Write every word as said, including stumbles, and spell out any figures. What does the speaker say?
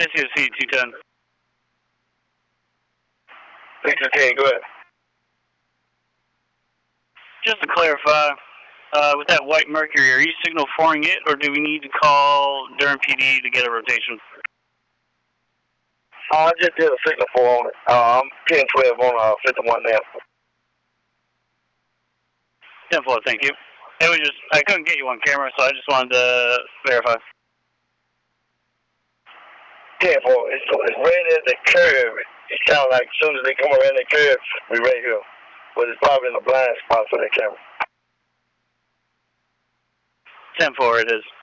S U C two ten. Victor ten, go ahead. Just to clarify, uh, with that white Mercury, are you signal four-ing it, or do we need to call Durham P D to get a rotation? Uh, I just did a signal four on it. Uh, I'm ten twelve on uh, fifty-one now. ten four, thank you. It was just, I couldn't get you on camera, so I just wanted to verify. ten four, it's, it's right at the curve. It's kind of like as soon as they come around the curve, we right here. But it's probably in a blind spot for that camera. ten four, it is.